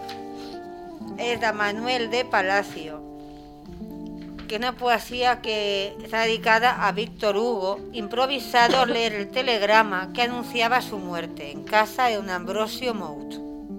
és de Manuel de Palacio, que es una poesía que está dedicada a Víctor Hugo, improvisado al leer el telegrama que anunciaba su muerte en casa de don Ambrosio Mout.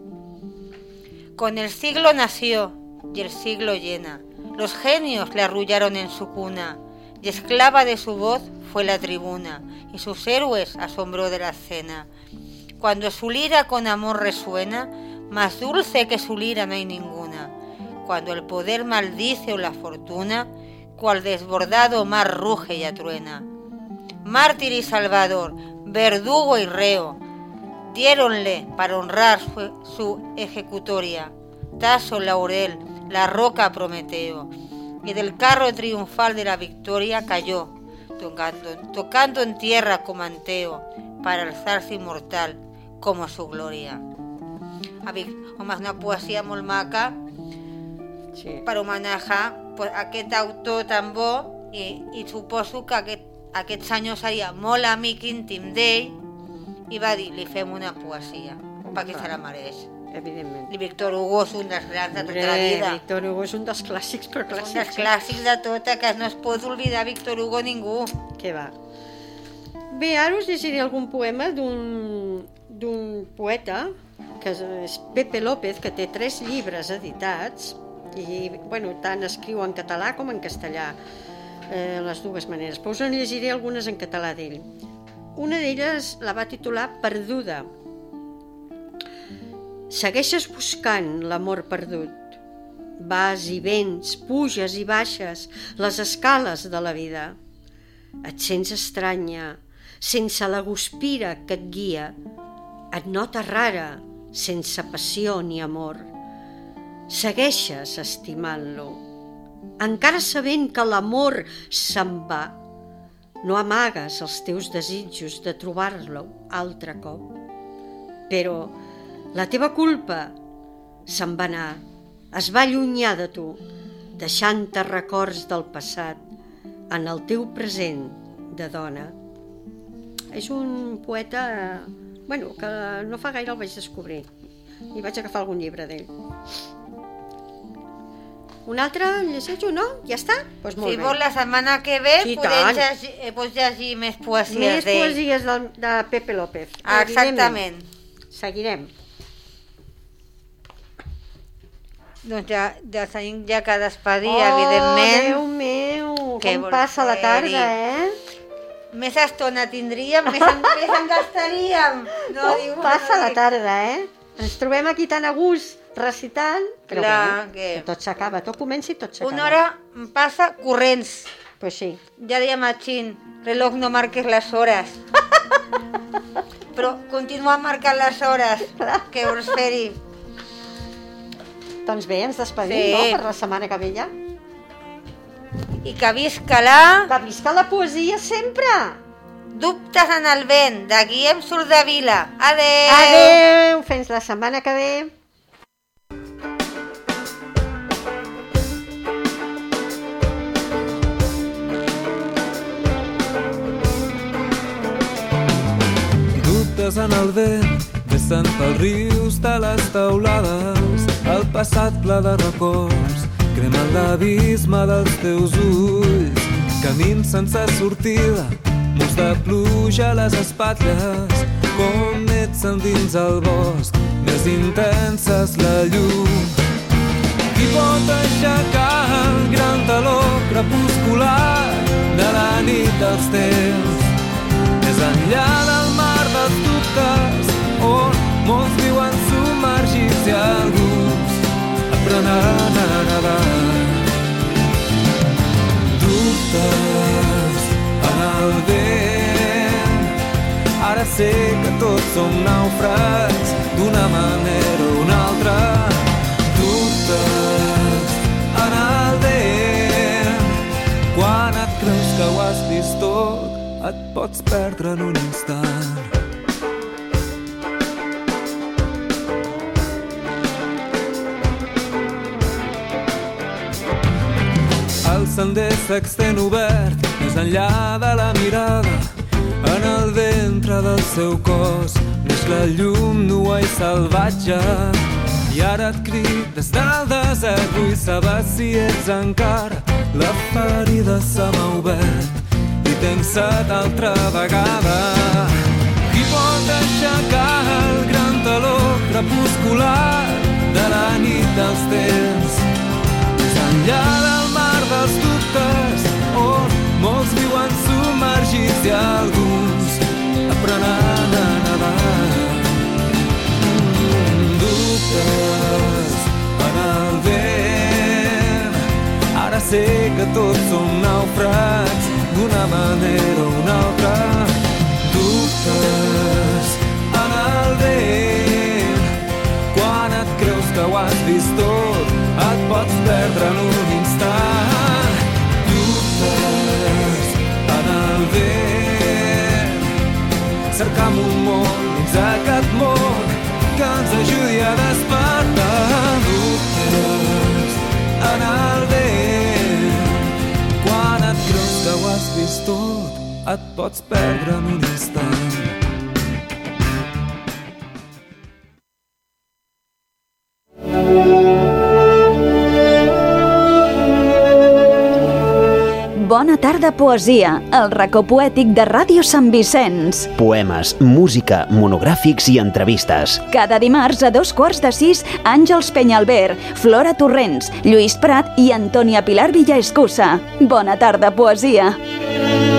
Con el siglo nació y el siglo llena, los genios le arrullaron en su cuna, y esclava de su voz fue la tribuna, y sus héroes asombró de la escena. Cuando su lira con amor resuena, más dulce que su lira no hay ninguna. Cuando el poder maldice o la fortuna, cual desbordado mar ruge y atruena. Mártir y salvador, verdugo y reo, diéronle para honrar su, su ejecutoria, taso, laurel, la roca Prometeo, y del carro triunfal de la victoria cayó, tocando, tocando en tierra como anteo, para alzarse inmortal como su gloria. Home, és una poesia molt maca, sí, per homenatjar pues, aquest autor tan bo, i, i suposo que aquest, aquest senyor seria molt amic íntim d'ell i va dir, li fem una poesia, perquè se la mereix. evidentment. I Víctor Hugo és un dels grans de tota la vida. Víctor Hugo és un dels clàssics, però clàssics. Un dels clàssics de tota, que no es pot oblidar Víctor Hugo ningú. Què va? Bé, ara us llegiré algun poema d'un d'un poeta, que és Pepe López, que té tres llibres editats, i, bueno, tant escriu en català com en castellà, eh, les dues maneres. Però us en llegiré algunes en català d'ell. Una d'elles la va titular Perduda. Segueixes buscant l'amor perdut. Vas i vens, puges i baixes les escales de la vida. Et sents estranya, sense la guspira que et guia. Et notes rara, sense passió ni amor. Segueixes estimant-lo, encara sabent que l'amor se'n va. No amagues els teus desitjos de trobar-lo altre cop. Però la teva culpa se'n va anar, es va allunyar de tu, deixant-te records del passat en el teu present de dona. És un poeta, bueno, que no fa gaire el vaig descobrir i vaig agafar algun llibre d'ell. Un altre llegeixo, no? Ja està? Pues molt si bé. vols la setmana que ve Sí, podem tant. llegir, eh, pots llegir més poesies Més d'ell. poesies de, de Pepe López. Ah, exactament. Seguirem. Doncs ja, ja tenim ja que despedir, Oh, evidentment. Déu meu, Què com vols passa la fer-hi? tarda, eh? Més estona tindríem, més en, més en gastaríem. No, Com diu, passa no la dic. tarda, eh? Ens trobem aquí tan a gust, recitant, però Clar, bé, que- que tot s'acaba, tot comença i tot s'acaba. Una hora passa corrents. Pues sí. Ja deia Machín, reloj no marques les hores. Però continua marcant les hores. Què vols fer-hi? Doncs bé, ens despedim, Sí. no?, per la setmana que ve ja. I que visca la... Que visca la poesia sempre! Dubtes en el vent, de Guillem Soldevila. Adeu! Adeu! Fins la setmana que ve. Dubtes en el vent, vessen pels rius de les teulades, el passat ple de records, cremen l'abisme dels teus ulls, camins sense sortida, murs de pluja a les espatlles, com nets endins el bosc, més intenses la llum. Qui pot aixecar el gran taló crepuscular de la nit dels temps, més enllà del mar dels dubtes, on molts viuen submergits i alguns aprenen a nedar. Dubtes en el vent, ara sé que tots som nàufrags d'una manera o una altra. Dubtes en el vent, quan et creus que ho has vist tot, et pots perdre en un instant. El sender s'extén obert, més enllà de la mirada, en el ventre del seu cos neix la llum nua i salvatge. I ara et cric des del desert, vull saber si ets encara, la ferida se m'ha obert i tenc set altra vegada. Qui pot aixecar el gran taló crepuscular de la nit dels temps, més enllà del mar dels dubtes, on molts viuen submergits i alguns aprenen a nedar. Dubtes en el vent, ara sé que tots som nàufrags d'una manera o una altra. Dubtes en el vent, quan et creus que ho has vist tot, et pots perdre en un instant. Dubtes en el vent, cercam un món dins aquest món que ens ajudi a despertar. Dubtes en el vent, quan et creus que ho has vist tot, et pots perdre en un instant. Bona tarda, poesia, el racó poètic de Ràdio Sant Vicenç. Poemes, música, monogràfics i entrevistes. Cada dimarts a dos quarts de sis, Àngels Penyalver, Flora Torrents, Lluís Prat i Antònia Pilar Villaescusa. Bona tarda, poesia.